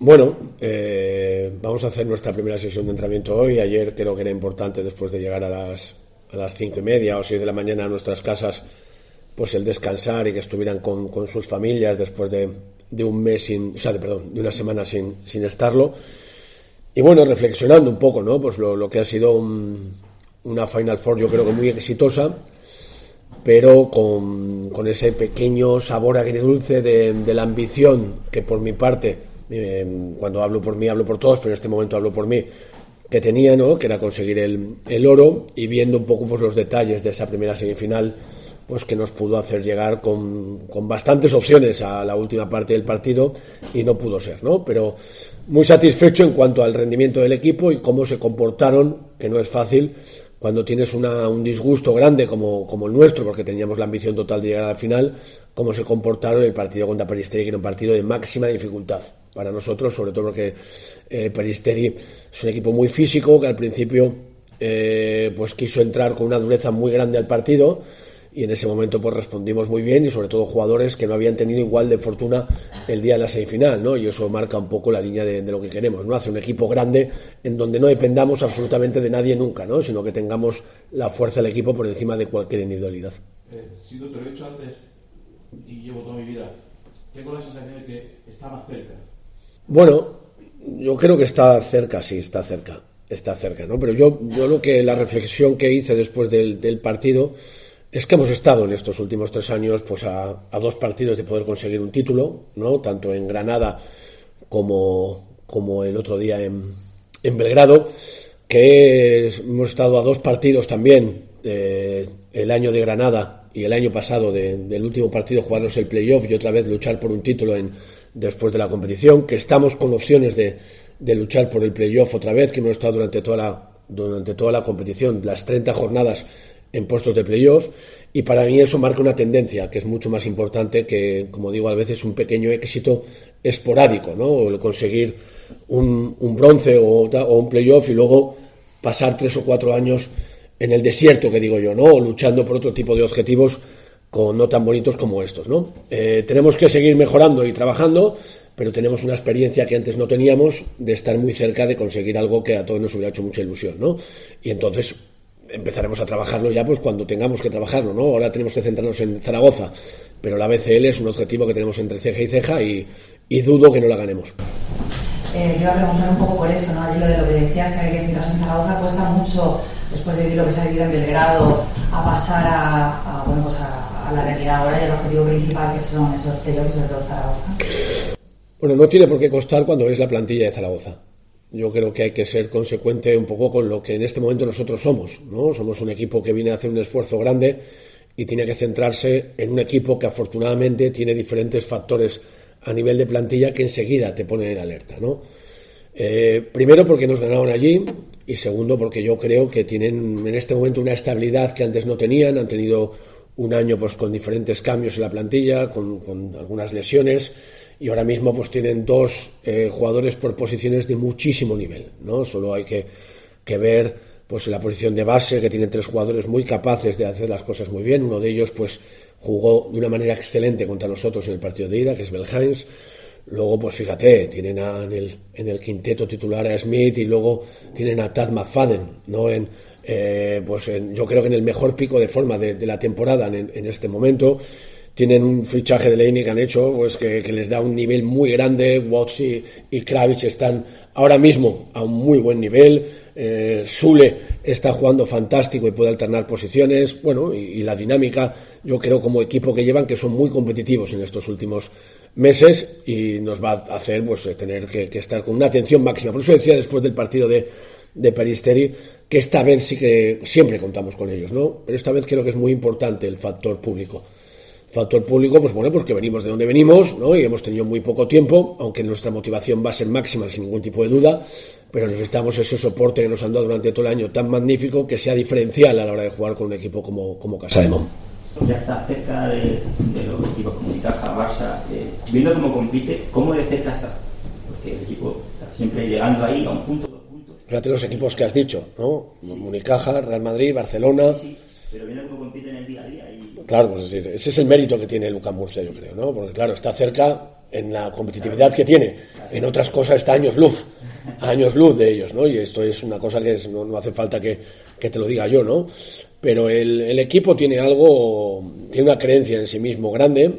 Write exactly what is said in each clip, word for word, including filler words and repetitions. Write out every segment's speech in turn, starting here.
Bueno, eh, vamos a hacer nuestra primera sesión de entrenamiento hoy. Ayer creo que era importante, después de llegar a las, a las cinco y media o seis de la mañana a nuestras casas, pues el descansar y que estuvieran con, con sus familias después de, de un mes sin, o sea, de, perdón, de una semana sin, sin estarlo. Y bueno, reflexionando un poco, ¿no? Pues lo, lo que ha sido un, una Final Four, yo creo que muy exitosa, pero con, con ese pequeño sabor agridulce de, de la ambición que por mi parte, eh, cuando hablo por mí hablo por todos, pero en este momento hablo por mí, que tenía, ¿no? Que era conseguir el, el oro, y viendo un poco pues los detalles de esa primera semifinal, pues que nos pudo hacer llegar con, con bastantes opciones a la última parte del partido, y no pudo ser, ¿no? Pero muy satisfecho en cuanto al rendimiento del equipo y cómo se comportaron, que no es fácil cuando tienes una, un disgusto grande como, como el nuestro, porque teníamos la ambición total de llegar a la final, cómo se comportaron en el partido contra Peristeri, que era un partido de máxima dificultad para nosotros, sobre todo porque eh, Peristeri es un equipo muy físico, que al principio eh, pues quiso entrar con una dureza muy grande al partido, y en ese momento pues respondimos muy bien, y sobre todo jugadores que no habían tenido igual de fortuna el día de la semifinal, ¿no? Y eso marca un poco la línea de, de lo que queremos, ¿no? Hacer un equipo grande en donde no dependamos absolutamente de nadie nunca, ¿no? Sino que tengamos la fuerza del equipo por encima de cualquier individualidad. Eh, sí, te lo he dicho antes y llevo toda mi vida, tengo la sensación de que está más cerca. Bueno, yo creo que está cerca, sí, está cerca, está cerca, ¿no? Pero yo, yo lo que la reflexión que hice después del, del partido es que hemos estado en estos últimos tres años pues a, a dos partidos de poder conseguir un título, ¿no? Tanto en Granada como, como el otro día en, en Belgrado, que hemos estado a dos partidos también, eh, el año de Granada y el año pasado de, del último partido jugarnos el playoff y otra vez luchar por un título en, después de la competición, que estamos con opciones de, de luchar por el playoff otra vez, que hemos estado durante toda la, durante toda la competición, las treinta jornadas en puestos de playoff, y para mí eso marca una tendencia que es mucho más importante que, como digo, a veces un pequeño éxito esporádico, ¿no? O el conseguir un, un bronce o, o un playoff y luego pasar tres o cuatro años en el desierto, que digo yo, ¿no? O luchando por otro tipo de objetivos con no tan bonitos como estos, ¿no? Eh, tenemos que seguir mejorando y trabajando, pero tenemos una experiencia que antes no teníamos de estar muy cerca de conseguir algo que a todos nos hubiera hecho mucha ilusión, ¿no? Y entonces empezaremos a trabajarlo ya pues cuando tengamos que trabajarlo, ¿no? Ahora tenemos que centrarnos en Zaragoza, pero la B C L es un objetivo que tenemos entre ceja y ceja, y, y dudo que no la ganemos. Eh, yo iba a preguntar un poco por eso, ¿no? Al hilo de lo que decías, que hay que centrarse en Zaragoza. Cuesta mucho, después de vivir lo que se ha vivido en Belgrado, a pasar a, a, bueno, pues a, a la realidad ahora y el objetivo principal, que son esos playoffs, sobre todo Zaragoza. Bueno, no tiene por qué costar cuando ves la plantilla de Zaragoza. Yo creo que hay que ser consecuente un poco con lo que en este momento nosotros somos, ¿no? Somos un equipo que viene a hacer un esfuerzo grande y tiene que centrarse en un equipo que afortunadamente tiene diferentes factores a nivel de plantilla que enseguida te ponen en alerta, ¿no? Eh, primero porque nos ganaron allí, y segundo porque yo creo que tienen en este momento una estabilidad que antes no tenían. Han tenido un año pues con diferentes cambios en la plantilla, con, con algunas lesiones, y ahora mismo pues tienen dos eh, jugadores por posiciones de muchísimo nivel, ¿no? Solo hay que, que ver pues la posición de base, que tienen tres jugadores muy capaces de hacer las cosas muy bien. Uno de ellos pues jugó de una manera excelente contra nosotros en el partido de ida, que es Belhans. Luego pues fíjate, tienen a, en, el, en el quinteto titular a Smith, y luego tienen a Tad McFadden, ¿no? En, eh, pues en, yo creo que en el mejor pico de forma de, de la temporada en, en este momento. Tienen un fichaje de Laney que han hecho pues que, que les da un nivel muy grande. Watts y, y Kravitz están ahora mismo a un muy buen nivel. eh, Sule está jugando fantástico y puede alternar posiciones. Bueno, y, y la dinámica, yo creo como equipo que llevan, que son muy competitivos en estos últimos meses, y nos va a hacer pues tener que, que estar con una atención máxima. Por eso decía después del partido de, de Peristeri que esta vez sí que siempre contamos con ellos, ¿no? Pero esta vez creo que es muy importante el factor público. Factor público, pues bueno, porque venimos de donde venimos, ¿no? Y hemos tenido muy poco tiempo, aunque nuestra motivación va a ser máxima sin ningún tipo de duda, pero necesitamos ese soporte que nos han dado durante todo el año tan magnífico, que sea diferencial a la hora de jugar con un equipo como, como Casademont. Ya está cerca de, de los equipos como Unicaja, Barça, eh, viendo cómo compite, ¿cómo de cerca está? Porque el equipo está siempre llegando ahí a un punto, dos puntos. Fíjate los equipos que has dicho, ¿no? Sí. Unicaja, Real Madrid, Barcelona. Sí, sí, pero viendo cómo compite en el día a día. Y... Claro, pues es decir, ese es el mérito que tiene Lucas Murcia, yo creo, ¿no? Porque claro, está cerca en la competitividad que tiene. en otras cosas está años luz, años luz de ellos, ¿no? Y esto es una cosa que es, no, no hace falta que, que te lo diga yo, ¿no? Pero el, el equipo tiene algo, tiene una creencia en sí mismo grande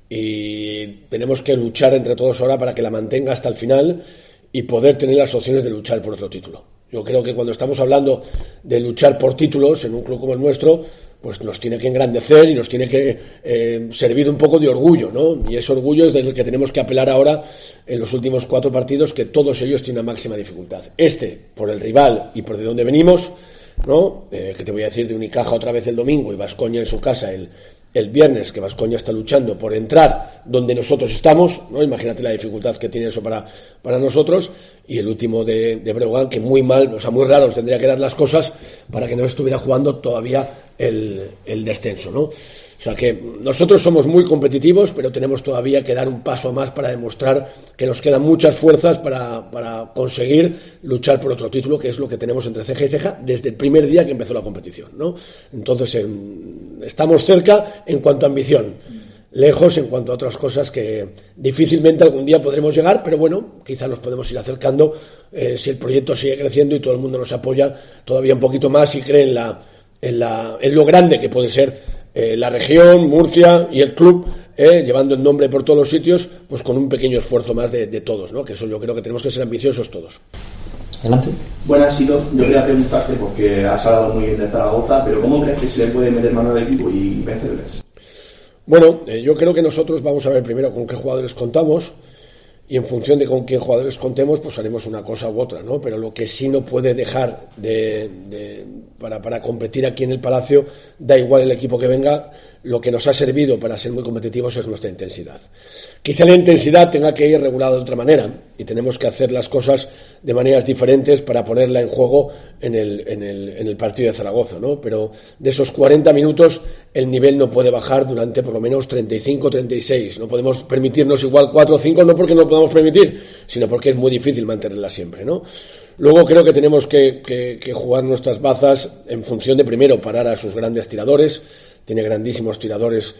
y tenemos que luchar entre todos ahora para que la mantenga hasta el final y poder tener las opciones de luchar por otro título. Yo creo que cuando estamos hablando de luchar por títulos en un club como el nuestro, pues nos tiene que engrandecer y nos tiene que eh, servir un poco de orgullo, ¿no? Y ese orgullo es del que tenemos que apelar ahora en los últimos cuatro partidos, que todos ellos tienen una máxima dificultad. Este, por el rival y por de dónde venimos, ¿no? Eh, que te voy a decir de Unicaja otra vez el domingo y Baskonia en su casa el, el viernes, que Baskonia está luchando por entrar donde nosotros estamos, ¿no? Imagínate la dificultad que tiene eso para, para nosotros. Y el último de, de Breogán, que muy mal, o sea, muy raro, tendría que dar las cosas para que no estuviera jugando todavía el, el descenso, ¿no? O sea que nosotros somos muy competitivos, pero tenemos todavía que dar un paso más para demostrar que nos quedan muchas fuerzas para, para conseguir luchar por otro título, que es lo que tenemos entre ceja y ceja desde el primer día que empezó la competición, ¿no? Entonces, eh, estamos cerca en cuanto a ambición, lejos en cuanto a otras cosas que difícilmente algún día podremos llegar, pero bueno, quizá nos podemos ir acercando eh, si el proyecto sigue creciendo y todo el mundo nos apoya todavía un poquito más y cree en, la, en, la, en lo grande que puede ser eh, la región, Murcia y el club, eh, llevando el nombre por todos los sitios, pues con un pequeño esfuerzo más de, de todos, ¿no? Que eso yo creo que tenemos que ser ambiciosos todos. Adelante. Buenas, Sito. Yo quería preguntarte, porque has hablado muy bien de Zaragoza, pero ¿cómo crees que se le puede meter mano al equipo y vencerles? Bueno, eh, yo creo que nosotros vamos a ver primero con qué jugadores contamos y en función de con qué jugadores contemos pues haremos una cosa u otra, ¿no? Pero lo que sí no puede dejar de, de para, para competir aquí en el Palacio, da igual el equipo que venga, lo que nos ha servido para ser muy competitivos es nuestra intensidad. Quizá la intensidad tenga que ir regulada de otra manera y tenemos que hacer las cosas de maneras diferentes para ponerla en juego en el, en el, en el partido de Zaragoza, ¿no? Pero de esos cuarenta minutos el nivel no puede bajar durante por lo menos treinta y cinco, treinta y seis. No podemos permitirnos igual cuatro o cinco, no porque no lo podamos permitir, sino porque es muy difícil mantenerla siempre, ¿no? Luego creo que tenemos que, que, que jugar nuestras bazas en función de primero parar a sus grandes tiradores. Tiene grandísimos tiradores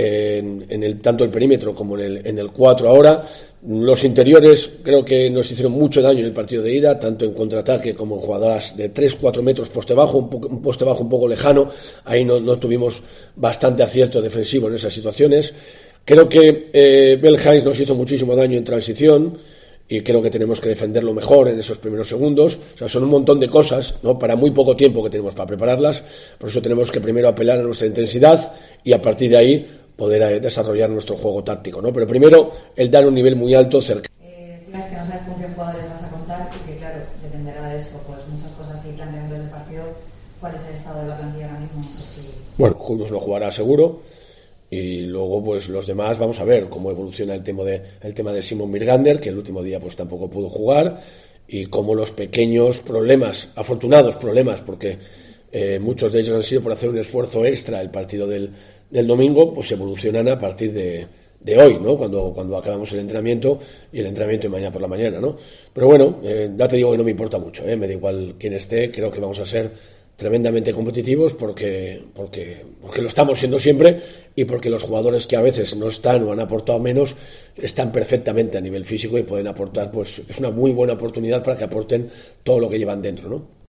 en, en el, tanto el perímetro como en el, en el cuatro ahora. Los interiores creo que nos hicieron mucho daño en el partido de ida, tanto en contraataque como en jugadoras de tres cuatro metros poste bajo, un, po- un poste bajo un poco lejano. Ahí no, no tuvimos bastante acierto defensivo en esas situaciones. Creo que eh, Bell Hines nos hizo muchísimo daño en transición y creo que tenemos que defenderlo mejor en esos primeros segundos. O sea, son un montón de cosas, ¿no? Para muy poco tiempo que tenemos para prepararlas. Por eso tenemos que primero apelar a nuestra intensidad y a partir de ahí poder desarrollar nuestro juego táctico, ¿no? Pero primero el dar un nivel muy alto cerca. Eh, digas que no sabes con qué jugadores vas a contar y que claro, dependerá de eso, pues muchas cosas se plantean desde el partido. ¿Cuál es el estado de la plantilla ahora mismo? No sé si... Bueno, Julius lo jugará seguro. Y luego, pues los demás, vamos a ver cómo evoluciona el tema de, el tema de Simon Mirgander, que el último día pues tampoco pudo jugar, y cómo los pequeños problemas, afortunados problemas, porque eh, muchos de ellos han sido por hacer un esfuerzo extra el partido del, del domingo, pues evolucionan a partir de, de hoy, ¿no? Cuando, cuando acabamos el entrenamiento y el entrenamiento de mañana por la mañana, ¿no? Pero bueno, eh, ya te digo que no me importa mucho, ¿eh? Me da igual quién esté, creo que vamos a ser tremendamente competitivos porque, porque, porque lo estamos siendo siempre y porque los jugadores que a veces no están o han aportado menos están perfectamente a nivel físico y pueden aportar, pues es una muy buena oportunidad para que aporten todo lo que llevan dentro, ¿no?